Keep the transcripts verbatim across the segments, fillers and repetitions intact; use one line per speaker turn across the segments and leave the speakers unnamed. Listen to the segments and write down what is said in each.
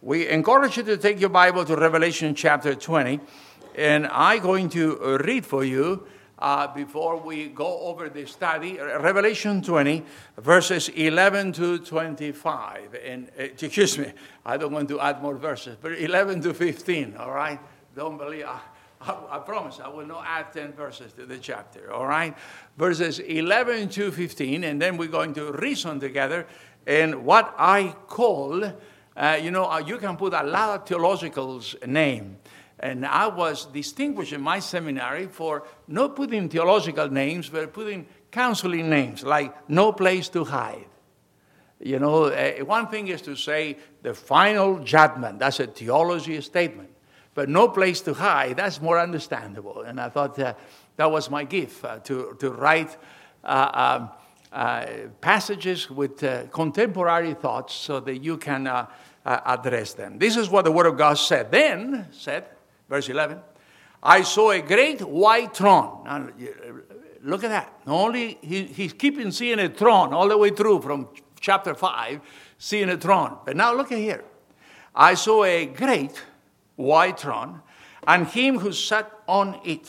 We encourage you to take your Bible to Revelation chapter twenty, and I'm going to read for you uh, before we go over the study, Revelation twenty, verses eleven to twenty-five. And uh, excuse me, I don't want to add more verses, but eleven to fifteen, all right? Don't believe, I, I, I promise I will not add ten verses to the chapter, all right? Verses eleven to fifteen, and then we're going to reason together in what I call... Uh, you know, uh, you can put a lot of theological's name. And I was distinguished in my seminary for not putting theological names, but putting counseling names, like no place to hide. You know, uh, one thing is to say the final judgment. That's a theology statement. But no place to hide, that's more understandable. And I thought uh, that was my gift, uh, to, to write uh, um, Uh, passages with uh, contemporary thoughts so that you can uh, uh, address them. This is what the Word of God said. Then, said, verse eleven, I saw a great white throne. Now, look at that. Not only he, he's keeping seeing a throne all the way through from chapter five, seeing a throne. But now look at here. I saw a great white throne, and him who sat on it,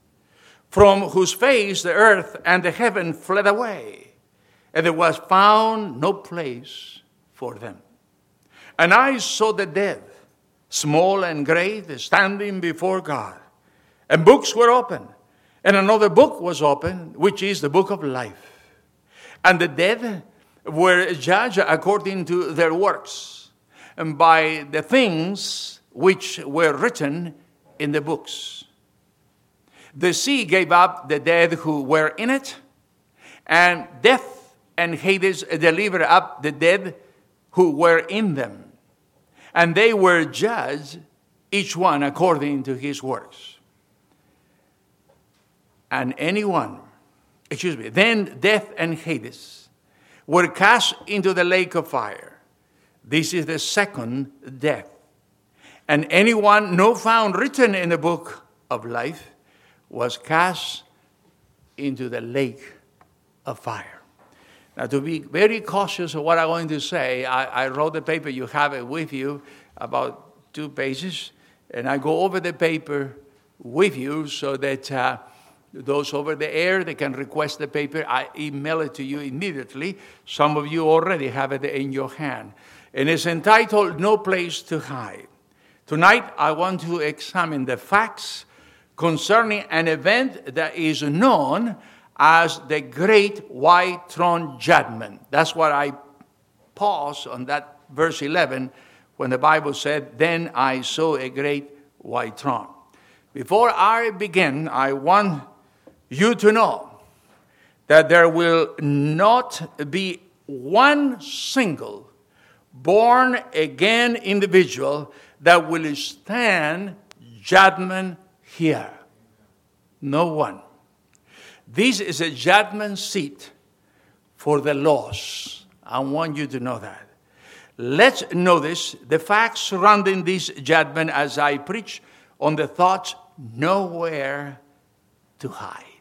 from whose face the earth and the heaven fled away. And there was found no place for them. And I saw the dead, small and great, standing before God. And books were opened. And another book was opened, which is the book of life. And the dead were judged according to their works, and by the things which were written in the books. The sea gave up the dead who were in it, and death and Hades delivered up the dead who were in them. And they were judged, each one according to his works. And anyone, excuse me, then death and Hades were cast into the lake of fire. This is the second death. And anyone not found written in the book of life was cast into the lake of fire. Now, to be very cautious of what I'm going to say, I, I wrote the paper. You have it with you, about two pages. And I go over the paper with you so that uh, those over the air, they can request the paper. I email it to you immediately. Some of you already have it in your hand. And it's entitled, No Place to Hide. Tonight, I want to examine the facts concerning an event that is known as the Great White Throne Judgment. That's what I paused on that verse eleven when the Bible said, then I saw a great white throne. Before I begin, I want you to know that there will not be one single born again individual that will stand judgment here. No one. This is a judgment seat for the lost. I want you to know that. Let's notice the facts surrounding this judgment as I preach on the thoughts nowhere to hide.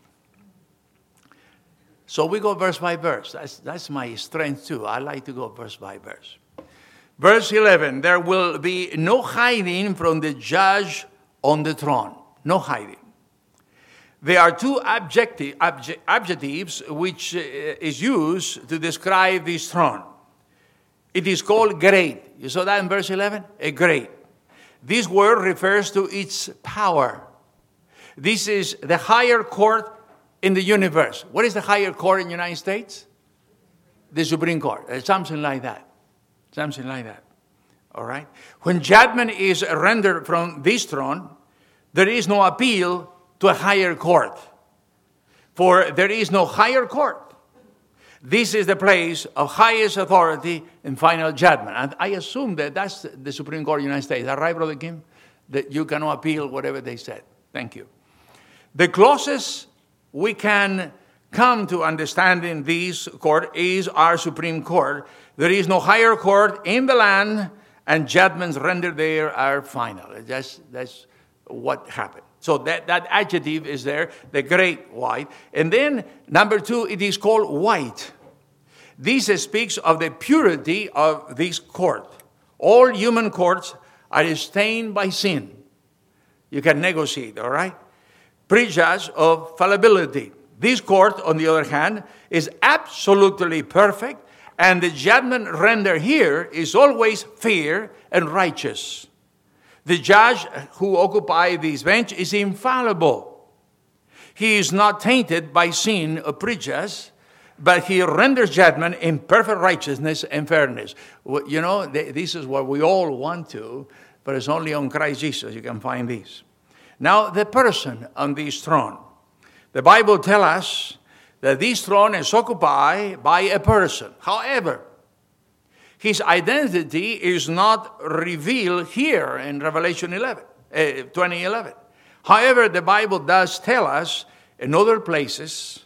So we go verse by verse. That's, that's my strength too. I like to go verse by verse. Verse eleven, there will be no hiding from the judge on the throne. No hiding. There are two adjective, adject, adjectives which uh, is used to describe this throne. It is called great. You saw that in verse eleven? A great. This word refers to its power. This is the higher court in the universe. What is the higher court in the United States? The Supreme Court. Uh, something like that. Something like that. All right? When judgment is rendered from this throne, there is no appeal to a higher court. For there is no higher court. This is the place of highest authority and final judgment. And I assume that that's the Supreme Court of the United States. Is that right, Brother Kim? That you cannot appeal whatever they said. Thank you. The closest we can come to understanding this court is our Supreme Court. There is no higher court in the land, and judgments rendered there are final. That's, that's what happened. So that, that adjective is there, the great white. And then, number two, it is called white. This speaks of the purity of this court. All human courts are stained by sin. You can negotiate, all right? Prejudge of fallibility. This court, on the other hand, is absolutely perfect, and the judgment rendered here is always fair and righteous. The judge who occupies this bench is infallible. He is not tainted by sin or prejudice, but he renders judgment in perfect righteousness and fairness. You know, this is what we all want to, but it's only on Christ Jesus you can find this. Now, the person on this throne. The Bible tells us that this throne is occupied by a person. However, his identity is not revealed here in Revelation eleven, uh, twenty eleven. However, the Bible does tell us in other places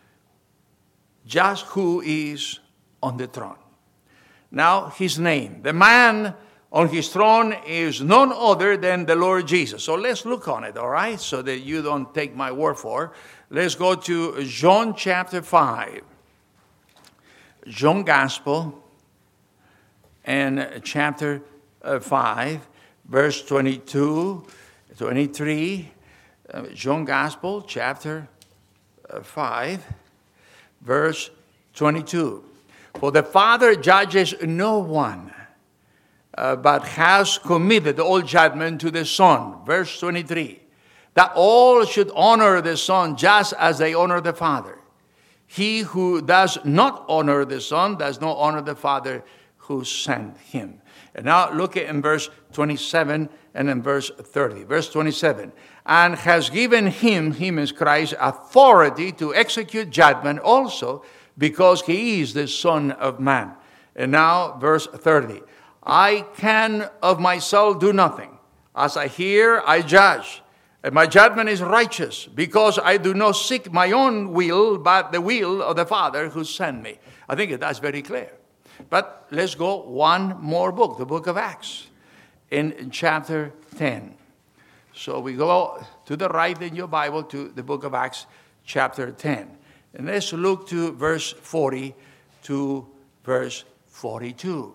just who is on the throne. Now, his name. The man on his throne is none other than the Lord Jesus. So let's look on it, all right? So that you don't take my word for it. Let's go to John chapter five. John Gospel and chapter five, verse twenty-two, twenty-three. Uh, John Gospel chapter five, verse twenty-two. For the Father judges no one, uh, but has committed all judgment to the Son. Verse twenty-three. That all should honor the Son just as they honor the Father. He who does not honor the Son does not honor the Father who sent him. And now look at in verse twenty-seven and in verse thirty. Verse twenty-seven. And has given him, him is Christ, authority to execute judgment also, because he is the Son of Man. And now verse thirty. I can of myself do nothing. As I hear, I judge. And my judgment is righteous, because I do not seek my own will, but the will of the Father who sent me. I think that's very clear. But let's go one more book, the book of Acts, in chapter ten. So we go to the right in your Bible to the book of Acts, chapter ten. And let's look to verse forty to verse forty-two.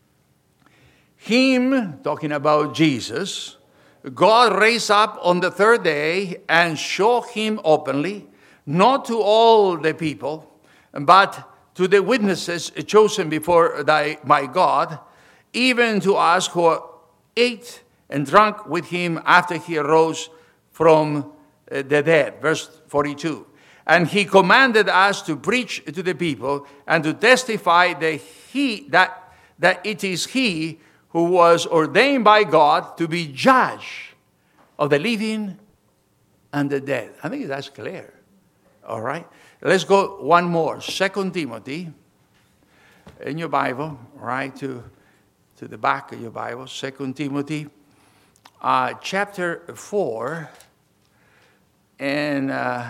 Him, talking about Jesus, God raised up on the third day and showed him openly, not to all the people, but to the witnesses chosen before thy, my God, even to us who ate and drank with him after he arose from the dead. Verse forty-two. And he commanded us to preach to the people and to testify that he that that it is he who was ordained by God to be judge of the living and the dead. I think that's clear. All right. Let's go one more. Second Timothy in your Bible, right to, to the back of your Bible. Second Timothy, uh, chapter four, and uh,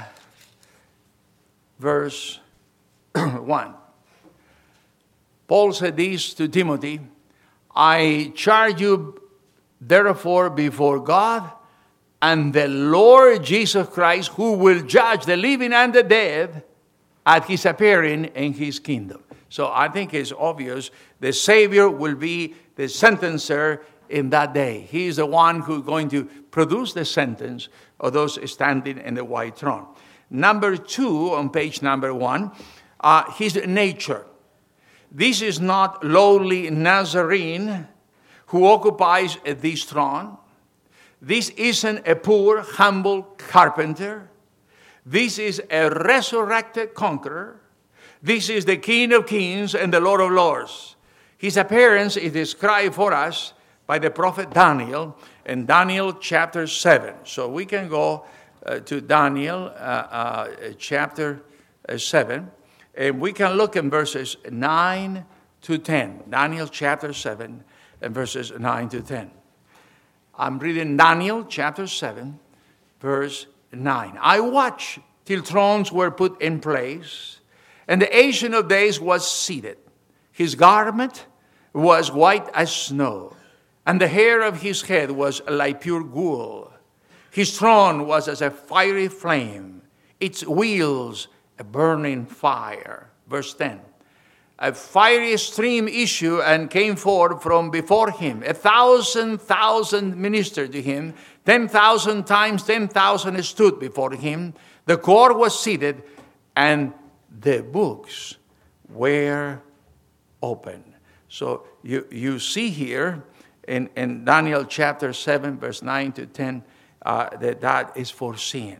verse one. Paul said this to Timothy: I charge you therefore before God and the Lord Jesus Christ, who will judge the living and the dead at his appearing in his kingdom. So I think it's obvious the Savior will be the sentencer in that day. He is the one who is going to produce the sentence of those standing in the white throne. Number two, on page number one, uh, his nature. This is not lowly Nazarene who occupies this throne. This isn't a poor, humble carpenter. This is a resurrected conqueror. This is the King of kings and the Lord of lords. His appearance is described for us by the prophet Daniel in Daniel chapter seven. So we can go uh, to Daniel uh, uh, chapter uh, seven. And we can look in verses nine to ten. Daniel chapter seven and verses nine to ten. I'm reading Daniel chapter seven, verse nine. I watched till thrones were put in place, and the Ancient of Days was seated. His garment was white as snow, and the hair of his head was like pure wool. His throne was as a fiery flame, its wheels a burning fire. Verse ten. a fiery stream issued and came forth from before him. A thousand thousand ministered to him. Ten thousand times ten thousand stood before him. The court was seated, and the books were open. So you, you see here in, in Daniel chapter seven, verse nine to ten, uh, that that is foreseen.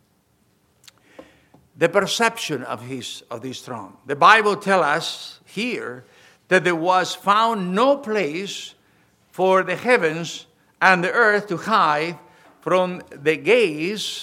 The perception of his of this throne. The Bible tells us here that there was found no place for the heavens and the earth to hide from the gaze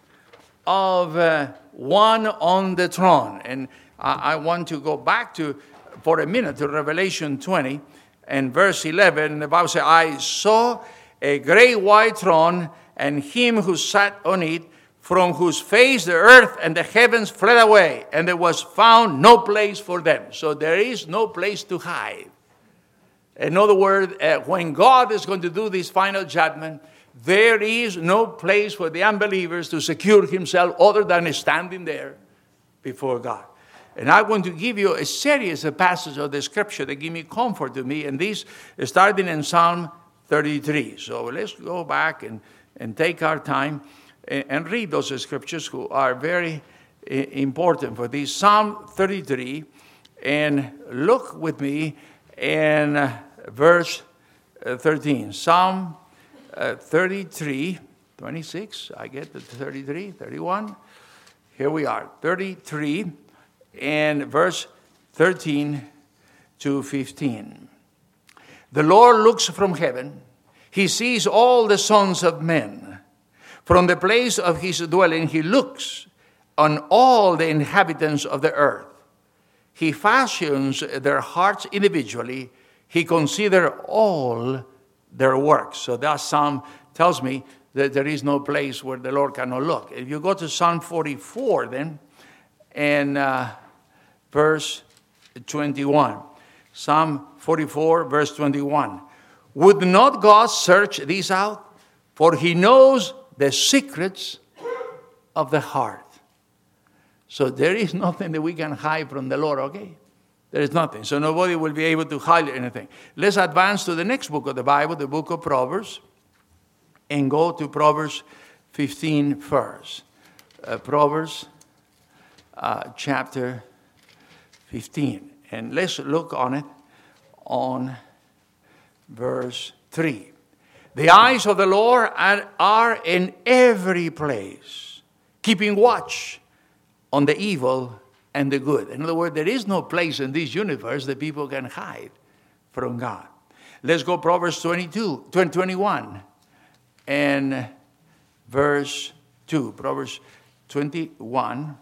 of uh, one on the throne. And I, I want to go back to, for a minute, to Revelation twenty and verse eleven. The Bible says, I saw a great white throne and him who sat on it, from whose face the earth and the heavens fled away, and there was found no place for them. So there is no place to hide. In other words, uh, when God is going to do this final judgment, there is no place for the unbelievers to secure himself other than standing there before God. And I want to give you a series of passages of the scripture that give me comfort to me, and these starting in Psalm thirty-three. So let's go back and, and take our time and read those scriptures who are very important for this. Psalm thirty-three, and look with me in verse thirteen. Psalm thirty-three, twenty-six, I get the thirty-three, thirty-one. Here we are, thirty-three, and verse thirteen to fifteen. The Lord looks from heaven. He sees all the sons of men. From the place of his dwelling, he looks on all the inhabitants of the earth. He fashions their hearts individually. He considers all their works. So that psalm tells me that there is no place where the Lord cannot look. If you go to Psalm forty-four then, and uh, verse twenty-one. Psalm forty-four, verse twenty-one. Would not God search these out? For he knows the secrets of the heart. So there is nothing that we can hide from the Lord, okay? There is nothing. So nobody will be able to hide anything. Let's advance to the next book of the Bible, the book of Proverbs, and go to Proverbs fifteen first. Uh, Proverbs uh, chapter fifteen. And let's look on it on verse three. The eyes of the Lord are in every place, keeping watch on the evil and the good. In other words, there is no place in this universe that people can hide from God. Let's go Proverbs twenty-two, twenty-one and verse two. Proverbs twenty-one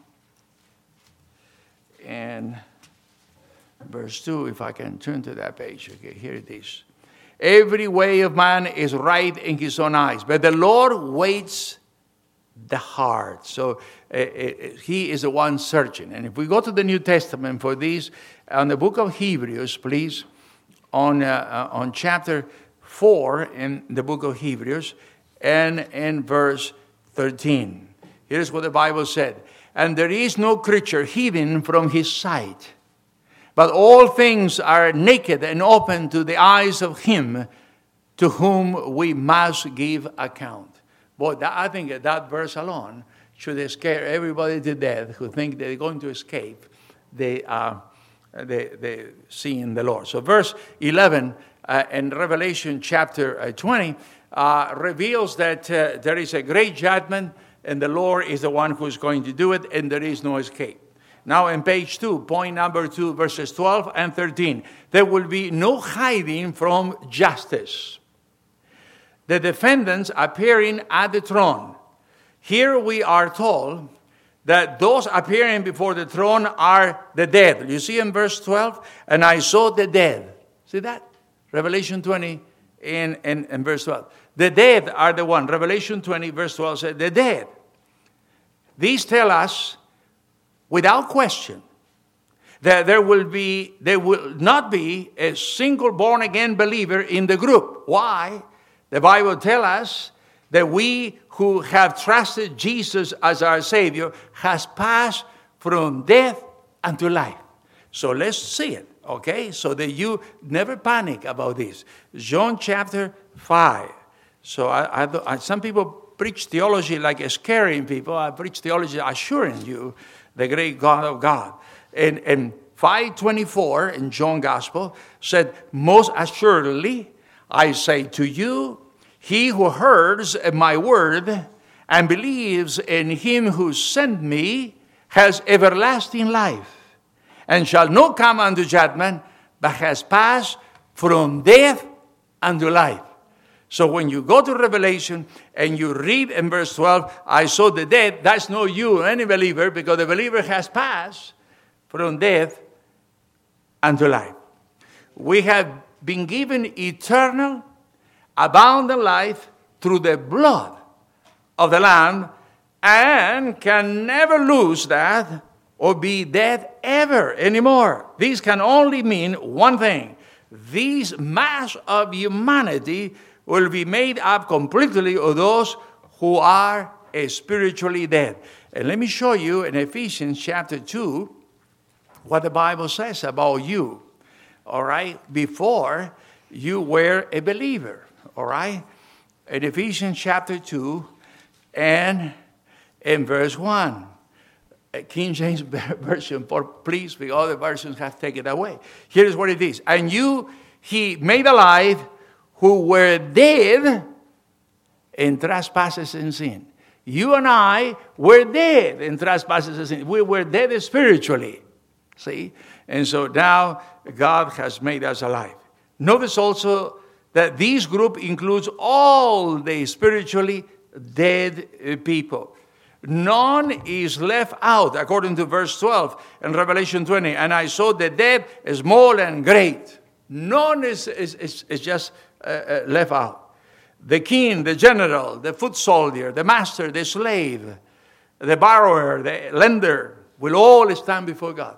and verse two, if I can turn to that page. Okay, here it is. Every way of man is right in his own eyes, but the Lord weighs the heart. So uh, uh, he is the one searching. And if we go to the New Testament for this, on the book of Hebrews, please, on uh, on chapter four in the book of Hebrews, and in verse thirteen. Here's what the Bible said. And there is no creature hidden from his sight, but all things are naked and open to the eyes of him to whom we must give account. Boy, that, I think that verse alone should scare everybody to death who think they're going to escape the, uh, the, the seeing the Lord. So verse eleven uh, in Revelation chapter twenty uh, reveals that uh, there is a great judgment, and the Lord is the one who is going to do it, and there is no escape. Now in page two, point number two, verses twelve and thirteen. There will be no hiding from justice. The defendants appearing at the throne. Here we are told that those appearing before the throne are the dead. You see in verse twelve? And I saw the dead. See that? Revelation twenty in, in, in verse twelve. The dead are the one. Revelation twenty, verse twelve says, the dead. These tell us, without question, that there will be, there will not be a single born-again believer in the group. Why? The Bible tells us that we who have trusted Jesus as our Savior has passed from death unto life. So let's see it, okay? So that you never panic about this. John chapter five. So I, I, I, some people preach theology like scaring people. I preach theology assuring you the great God of God. And, and five twenty-four in John Gospel said, most assuredly, I say to you, he who hears my word and believes in him who sent me has everlasting life, and shall not come unto judgment, but has passed from death unto life. So when you go to Revelation and you read in verse twelve, I saw the dead, that's not you, any believer, because the believer has passed from death unto life. We have been given eternal, abundant life through the blood of the Lamb, and can never lose that or be dead ever anymore. This can only mean one thing. This mass of humanity will be made up completely of those who are spiritually dead. And let me show you in Ephesians chapter two what the Bible says about you, all right, before you were a believer, all right? In Ephesians chapter two and in verse one. King James Version, please, the other versions have taken it away. Here is what it is. And you he made alive who were dead in trespasses and sin. You and I were dead in trespasses and sin. We were dead spiritually. See? And so now God has made us alive. Notice also that this group includes all the spiritually dead people. None is left out, according to verse twelve in Revelation twenty. And I saw the dead, small and great. None is, is, is, is just uh, uh, left out. The king, the general, the foot soldier, the master, the slave, the borrower, the lender will all stand before God.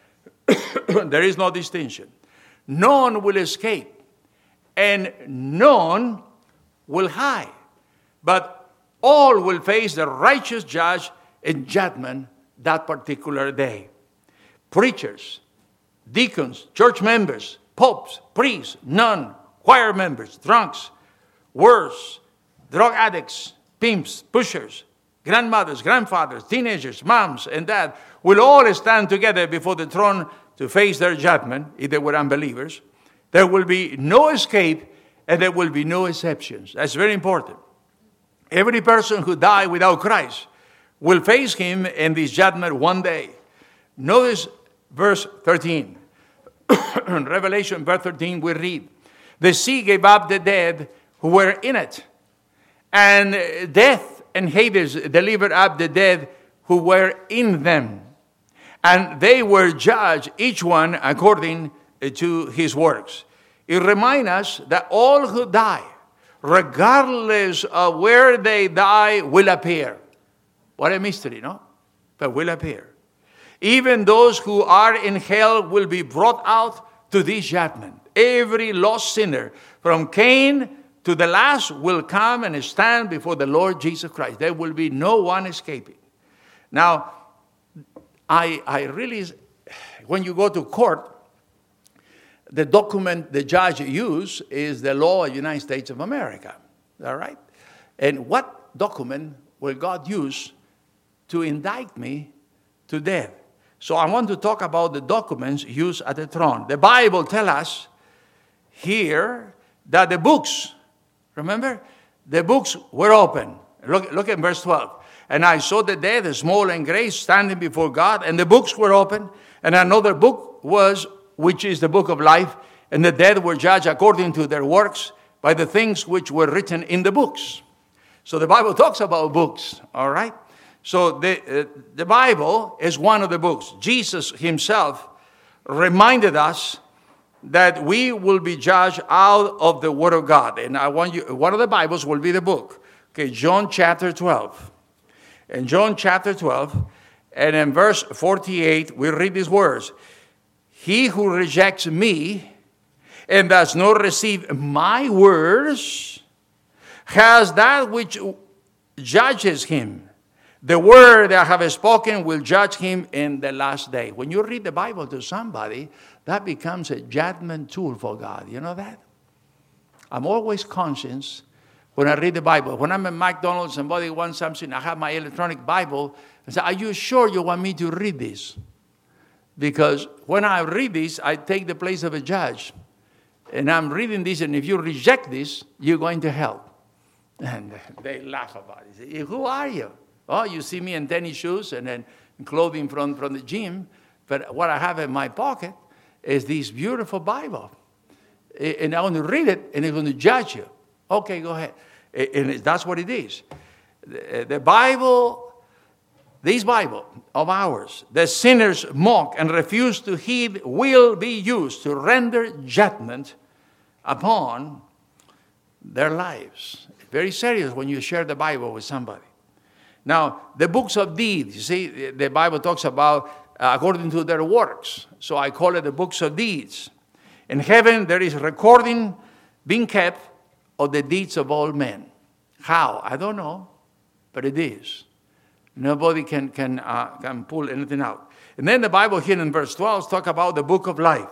There is no distinction. None will escape, and none will hide. But all will face the righteous judge in judgment that particular day. Preachers, deacons, church members, popes, priests, nuns, choir members, drunks, worse, drug addicts, pimps, pushers, grandmothers, grandfathers, teenagers, moms, and dads will all stand together before the throne to face their judgment if they were unbelievers. There will be no escape, and there will be no exceptions. That's very important. Every person who died without Christ will face him in this judgment one day. Notice verse thirteen. In Revelation, verse thirteen, we read, the sea gave up the dead who were in it, and death and Hades delivered up the dead who were in them. And they were judged, each one according to his works. It reminds us that all who die, regardless of where they die, will appear. What a mystery, no? But will appear. Even those who are in hell will be brought out to this judgment. Every lost sinner, from Cain to the last, will come and stand before the Lord Jesus Christ. There will be no one escaping. Now, I, I really, when you go to court, the document the judge uses is the law of the United States of America. All right? And what document will God use to indict me to death? So I want to talk about the documents used at the throne. The Bible tells us here that the books, remember? The books were open. Look, look at verse twelve. And I saw the dead, small and great, standing before God, and the books were open. And another book was, which is the book of life, and the dead were judged according to their works by the things which were written in the books. So the Bible talks about books, all right? So the, uh, the Bible is one of the books. Jesus himself reminded us that we will be judged out of the Word of God. And I want you, one of the Bibles will be the book. Okay, John chapter twelve. In John chapter twelve, and in verse forty-eight, we read these words. He who rejects me and does not receive my words has that which judges him. The word that I have spoken will judge him in the last day. When you read the Bible to somebody, that becomes a judgment tool for God. You know that? I'm always conscious when I read the Bible. When I'm at McDonald's, somebody wants something, I have my electronic Bible, and say, are you sure you want me to read this? Because when I read this, I take the place of a judge. And I'm reading this, and if you reject this, you're going to hell. And they laugh about it. They say, who are you? Oh, you see me in tennis shoes and then clothing from, from the gym. But what I have in my pocket is this beautiful Bible. And I want to read it, and it's going to judge you. Okay, go ahead. And that's what it is. The Bible, this Bible of ours, the sinners mock and refuse to heed, will be used to render judgment upon their lives. Very serious when you share the Bible with somebody. Now, the books of deeds, you see, the Bible talks about uh, according to their works. So I call it the books of deeds. In heaven, there is recording being kept of the deeds of all men. How? I don't know, but it is. Nobody can, can, uh, can pull anything out. And then the Bible here in verse twelve talks about the book of life,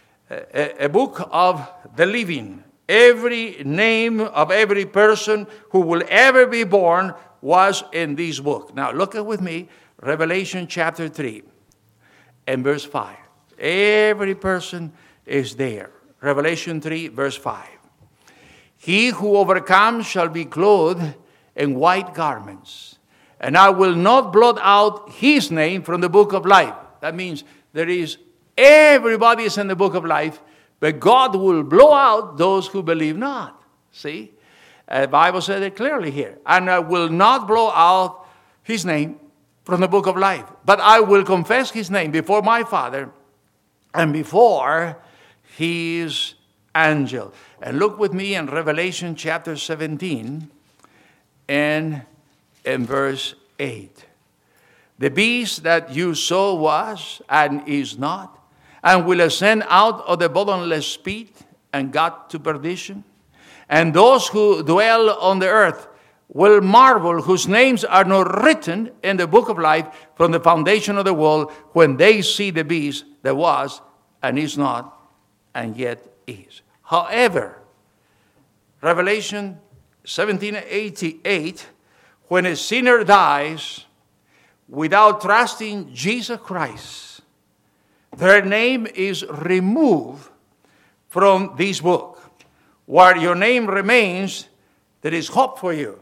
a, a book of the living. Every name of every person who will ever be born was in this book. Now, look at with me, Revelation chapter three and verse five. Every person is there. Revelation three, verse five. He who overcomes shall be clothed in white garments, and I will not blot out his name from the book of life. That means there is, everybody is in the book of life, but God will blow out those who believe not. See? Uh, the Bible said it clearly here. And I will not blow out his name from the book of life, but I will confess his name before my Father and before his angel. And look with me in Revelation chapter seventeen and in verse eight. The beast that you saw was and is not, and will ascend out of the bottomless pit and got to perdition. And those who dwell on the earth will marvel, whose names are not written in the book of life from the foundation of the world, when they see the beast that was and is not and yet is. However, Revelation seventeen eighty-eight, when a sinner dies without trusting Jesus Christ, their name is removed from this book. Where your name remains, there is hope for you.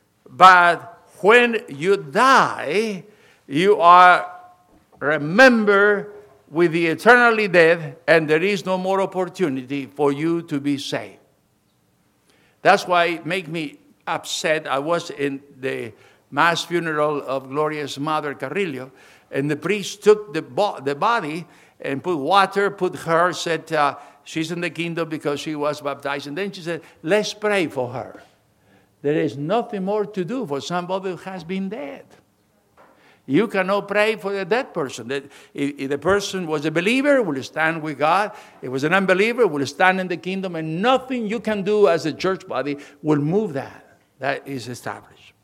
But when you die, you are remembered with the eternally dead, and there is no more opportunity for you to be saved. That's why it makes me upset. I was in the mass funeral of Gloria's mother, Carrillo, and the priest took the, bo- the body and put water, put her, said, uh, she's in the kingdom because she was baptized. And then she said, let's pray for her. There is nothing more to do for somebody who has been dead. You cannot pray for the dead person. If, if the person was a believer, will stand with God. If it was an unbeliever, will stand in the kingdom. And nothing you can do as a church body will move that. That is established.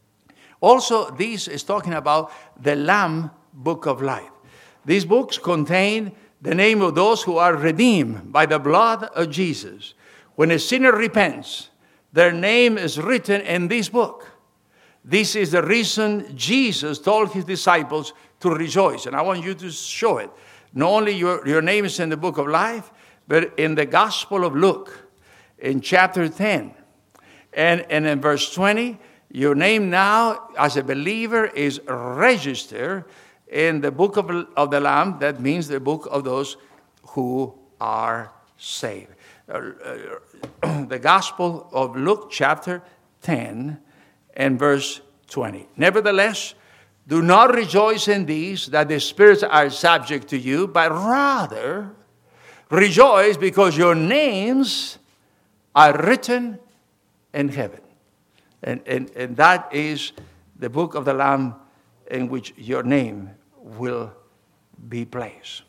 Also, this is talking about the Lamb Book of Life. These books contain the name of those who are redeemed by the blood of Jesus. When a sinner repents, their name is written in this book. This is the reason Jesus told his disciples to rejoice. And I want you to show it. Not only your, your name is in the book of life, but in the Gospel of Luke, in chapter ten. And, and in verse twenty, your name now as a believer is registered in the book of, of the Lamb. That means the book of those who are saved. Uh, uh, the Gospel of Luke, chapter ten, and verse twenty. Nevertheless, do not rejoice in these, that the spirits are subject to you, but rather rejoice because your names are written in heaven. And, and, and that is the book of the Lamb in which your name will be placed.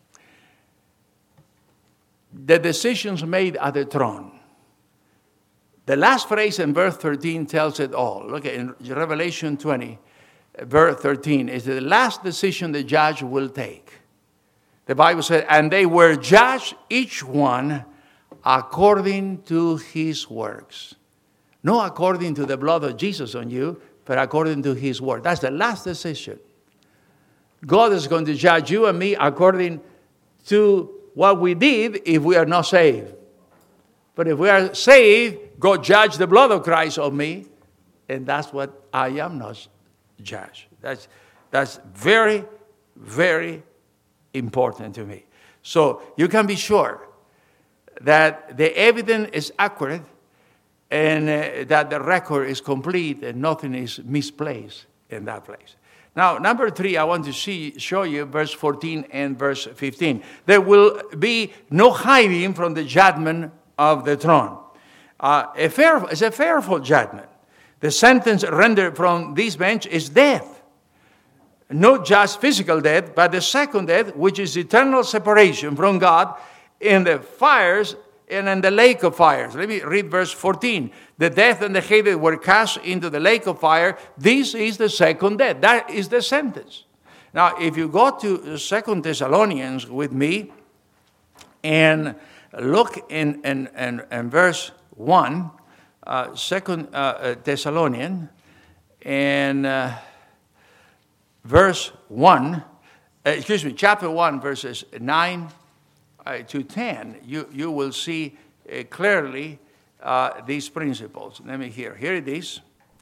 The decisions made at the throne. The last phrase in verse thirteen tells it all. Look at in Revelation twenty verse thirteen, is the last decision the judge will take. The Bible said, and they were judged, each one according to his works. Not according to the blood of Jesus on you, but according to his word. That's the last decision. God is going to judge you and me according to what we did if we are not saved. But if we are saved, God judged the blood of Christ on me, and that's what I am not judged. That's, that's very, very important to me. So you can be sure that the evidence is accurate and uh, that the record is complete and nothing is misplaced in that place. Now, number three, I want to see, show you verse fourteen and verse fifteen. There will be no hiding from the judgment of the throne. Uh, a fair, it's a fearful judgment. The sentence rendered from this bench is death. Not just physical death, but the second death, which is eternal separation from God in the fires and in the lake of fires. Let me read verse fourteen. The death and the hated were cast into the lake of fire. This is the second death. That is the sentence. Now, if you go to Second Thessalonians with me and look in, in, in, in verse one, uh, Second uh, Thessalonians, and uh, verse one, uh, excuse me, chapter one, verses nine uh, to ten, you, you will see uh, clearly uh, these principles. Let me hear. Here it is.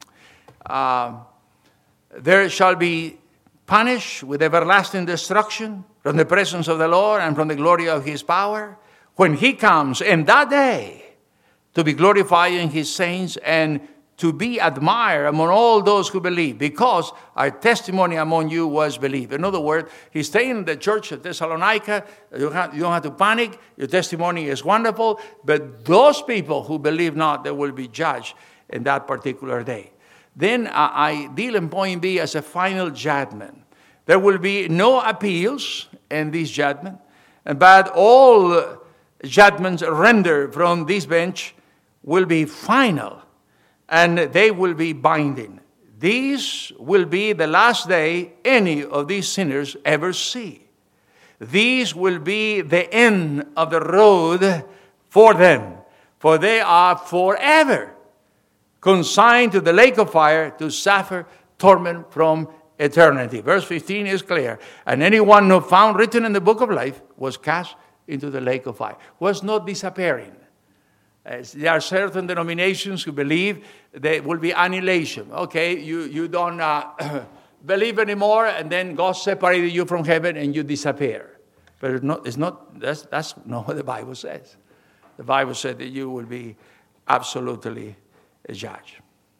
Uh, there shall be punished with everlasting destruction from the presence of the Lord and from the glory of his power, when he comes in that day to be glorified in his saints and to be admired among all those who believe, because our testimony among you was believed. In other words, he's saying in the church of Thessalonica, you, have, you don't have to panic, your testimony is wonderful, but those people who believe not, they will be judged in that particular day. Then uh, I deal in point B as a final judgment. There will be no appeals in this judgment, but all judgments rendered from this bench will be final, and they will be binding. This will be the last day any of these sinners ever see. These will be the end of the road for them, for they are forever consigned to the lake of fire to suffer torment from eternity. Verse fifteen is clear. And anyone who found written in the book of life was cast into the lake of fire. Was not disappearing. As there are certain denominations who believe there will be annihilation. Okay, you, you don't uh, believe anymore, and then God separated you from heaven and you disappear. But it's not, it's not that's, that's not what the Bible says. The Bible said that you will be absolutely judged.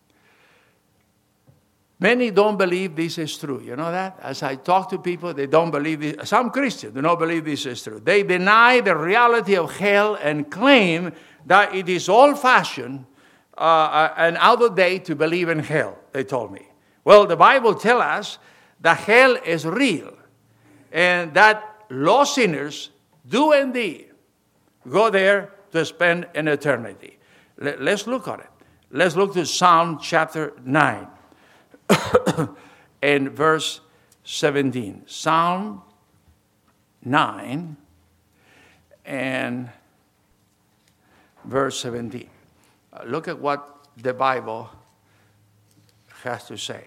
Many don't believe this is true. You know that? As I talk to people, they don't believe this. Some Christians do not believe this is true. They deny the reality of hell and claim that it is old-fashioned uh, and out of date to believe in hell, they told me. Well, the Bible tells us that hell is real and that lost sinners do indeed go there to spend an eternity. Let's look at it. Let's look to Psalm chapter nine. And verse seventeen. Psalm nine and verse seventeen. Uh, look at what the Bible has to say.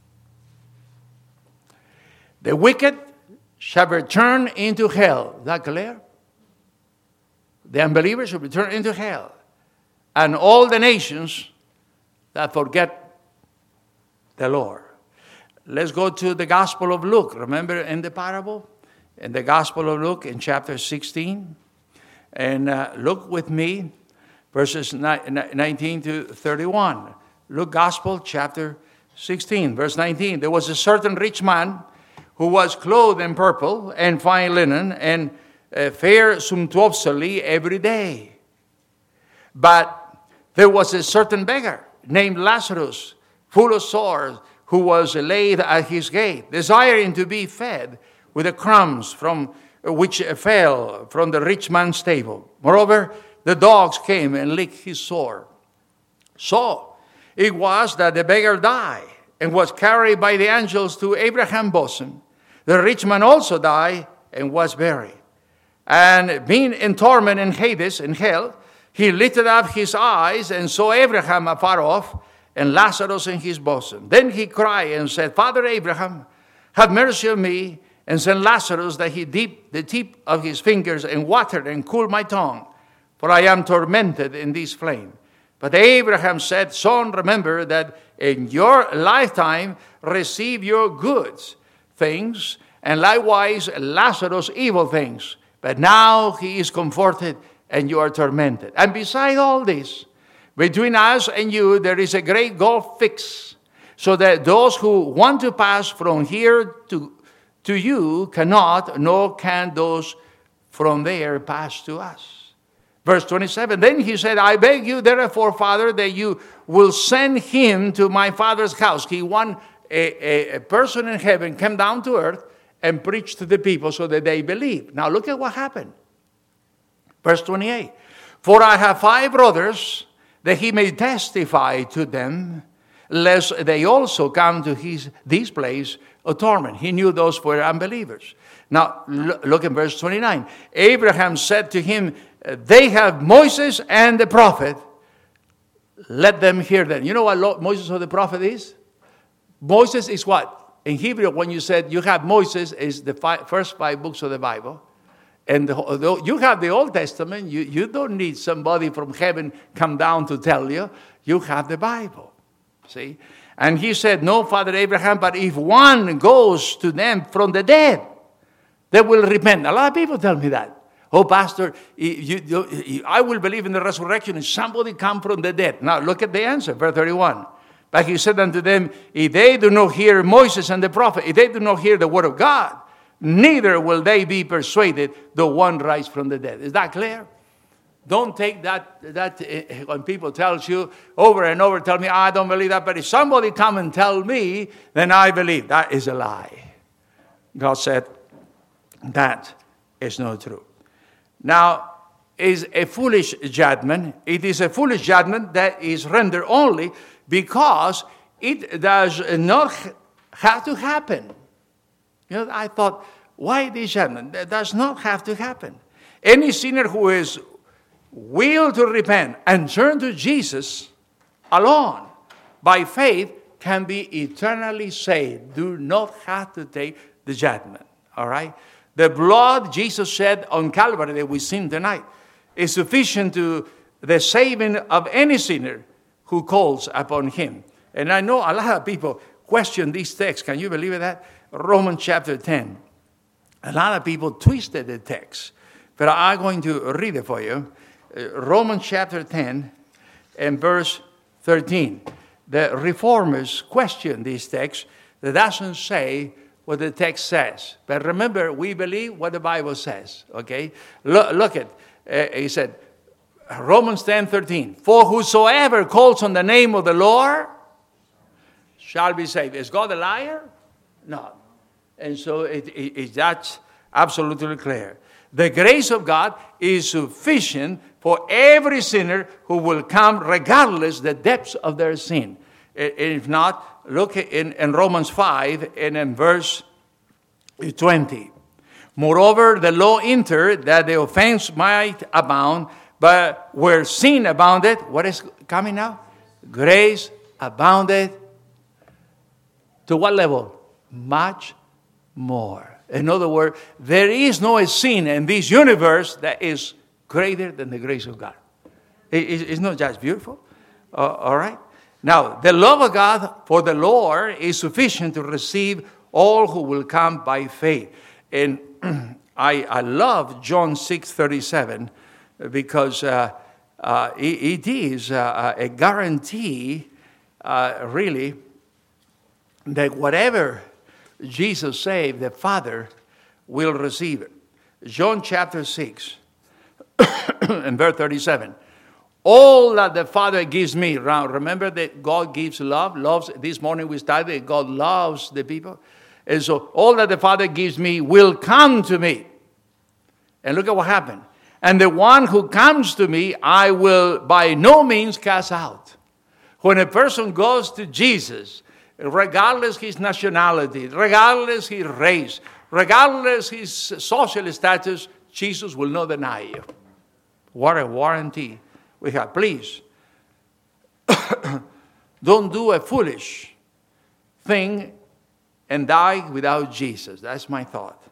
The wicked shall return into hell. Is that clear? The unbelievers shall return into hell. And all the nations that forget the Lord. Let's go to the Gospel of Luke. Remember in the parable? In the Gospel of Luke in chapter sixteen. And uh, look with me, verses nineteen to thirty-one. Luke Gospel chapter sixteen, verse nineteen. There was a certain rich man who was clothed in purple and fine linen and uh, fared sumptuously every day. But there was a certain beggar named Lazarus, full of sores, who was laid at his gate, desiring to be fed with the crumbs from which fell from the rich man's table. Moreover, the dogs came and licked his sore. So it was that the beggar died and was carried by the angels to Abraham's bosom. The rich man also died and was buried. And being in torment in Hades, in hell, he lifted up his eyes and saw Abraham afar off, and Lazarus in his bosom. Then he cried and said, Father Abraham, have mercy on me, and send Lazarus that he dip the tip of his fingers in water and cool my tongue, for I am tormented in this flame. But Abraham said, Son, remember that in your lifetime receive your goods things, and likewise Lazarus evil things. But now he is comforted, and you are tormented. And beside all this, between us and you, there is a great gulf fixed, so that those who want to pass from here to, to you cannot, nor can those from there pass to us. Verse twenty-seven, then he said, I beg you, therefore, Father, that you will send him to my father's house. He want a, a, a person in heaven come down to earth and preach to the people so that they believe. Now look at what happened. Verse twenty-eight, for I have five brothers, that he may testify to them, lest they also come to his this place of torment. He knew those were unbelievers. Now look at verse twenty-nine. Abraham said to him, they have Moses and the prophet. Let them hear them. You know what Moses or the prophet is? Moses is what? In Hebrew, when you said you have Moses, is the five, first five books of the Bible. And the, you have the Old Testament. You, you don't need somebody from heaven come down to tell you. You have the Bible. See? And he said, no, Father Abraham, but if one goes to them from the dead, they will repent. A lot of people tell me that. Oh, Pastor, you, you, I will believe in the resurrection if somebody come from the dead. Now, look at the answer, verse thirty-one. But he said unto them, if they do not hear Moses and the prophet, if they do not hear the word of God, neither will they be persuaded, though one rise from the dead. Is that clear? Don't take that, that uh, when people tell you over and over, tell me, I don't believe that. But if somebody come and tell me, then I believe. That is a lie. God said, that is not true. Now, is a foolish judgment. It is a foolish judgment that is rendered only because it does not have to happen. You know, I thought, why this judgment? That does not have to happen. Any sinner who is will to repent and turn to Jesus alone by faith can be eternally saved. Do not have to take the judgment. All right? The blood Jesus shed on Calvary that we sing tonight is sufficient to the saving of any sinner who calls upon him. And I know a lot of people question this text. Can you believe that? Romans chapter ten. A lot of people twisted the text. But I'm going to read it for you. Uh, Romans chapter ten and verse thirteen. The reformers question this text that doesn't say what the text says. But remember, we believe what the Bible says. Okay? Look, look at, uh, he said, Romans ten thirteen. For whosoever calls on the name of the Lord shall be saved. Is God a liar? No. And so it, it, it, that's absolutely clear. The grace of God is sufficient for every sinner who will come regardless the depths of their sin. If not, look in, in Romans five and in verse twenty. Moreover, the law entered that the offense might abound, but where sin abounded, what is coming now? Grace abounded. To what level? Much more. In other words, there is no sin in this universe that is greater than the grace of God. It's not just beautiful. Uh, all right? Now, the love of God for the Lord is sufficient to receive all who will come by faith. And I, I love John six thirty-seven because uh, uh, it, it is uh, a guarantee, uh, really, that whatever Jesus saved, the Father will receive it. John chapter six and verse thirty-seven. All that the Father gives me. Remember that God gives love. Loves. This morning we studied God loves the people. And so all that the Father gives me will come to me. And look at what happened. And the one who comes to me, I will by no means cast out. When a person goes to Jesus, regardless his nationality, regardless his race, regardless his social status, Jesus will not deny you. What a warranty we have. Please, don't do a foolish thing and die without Jesus. That's my thought.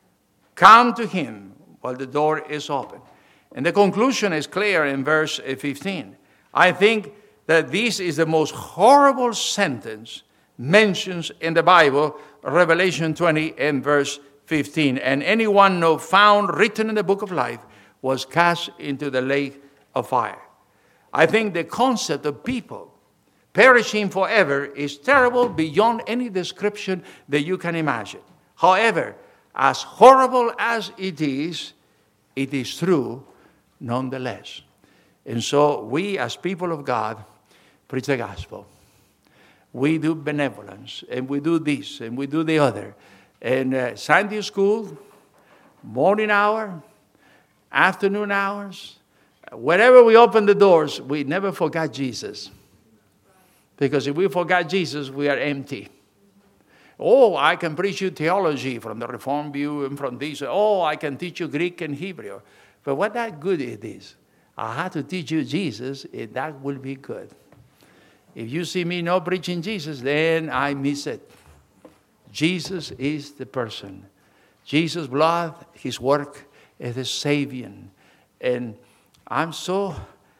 Come to him while the door is open. And the conclusion is clear in verse fifteen. I think that this is the most horrible sentence mentioned in the Bible, Revelation twenty and verse fifteen. And anyone not found written in the book of life was cast into the lake of fire. I think the concept of people perishing forever is terrible beyond any description that you can imagine. However, as horrible as it is, it is true nonetheless. And so we as people of God preach the gospel. We do benevolence, and we do this, and we do the other. And uh, Sunday school, morning hour, afternoon hours, wherever we open the doors, we never forgot Jesus. Because if we forgot Jesus, we are empty. Oh, I can preach you theology from the Reformed view and from this. Oh, I can teach you Greek and Hebrew. But what that good it is, I have to teach you Jesus, and that will be good. If you see me not preaching Jesus, then I miss it. Jesus is the person. Jesus' blood, his work, is the saving. And I'm so,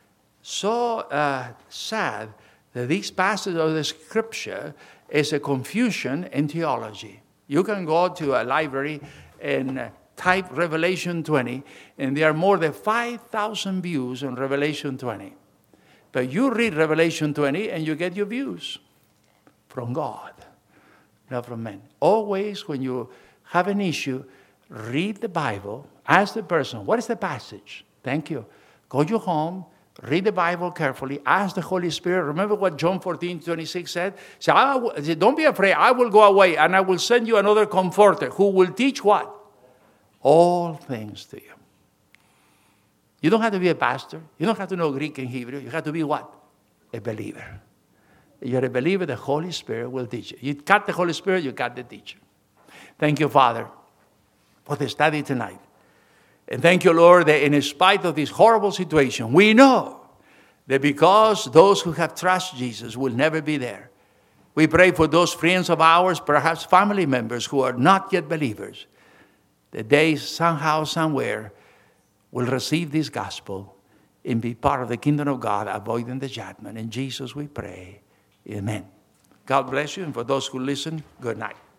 so uh, sad that this passage of the scripture is a confusion in theology. You can go to a library and uh, type Revelation twenty, and there are more than five thousand views on Revelation twenty. But you read Revelation twenty and you get your views from God, not from men. Always when you have an issue, read the Bible, ask the person, what is the passage? Thank you. Go to your home, read the Bible carefully, ask the Holy Spirit. Remember what John fourteen twenty-six said? Say, I will, don't be afraid, I will go away and I will send you another comforter who will teach what? All things to you. You don't have to be a pastor. You don't have to know Greek and Hebrew. You have to be what? A believer. If you're a believer, the Holy Spirit will teach you. You got the Holy Spirit, you got the teacher. Thank you, Father, for the study tonight. And thank you, Lord, that in spite of this horrible situation, we know that because those who have trusted Jesus will never be there. We pray for those friends of ours, perhaps family members who are not yet believers, that they somehow, somewhere, will receive this gospel and be part of the kingdom of God, avoiding the judgment. In Jesus we pray. Amen. God bless you. And for those who listen, good night.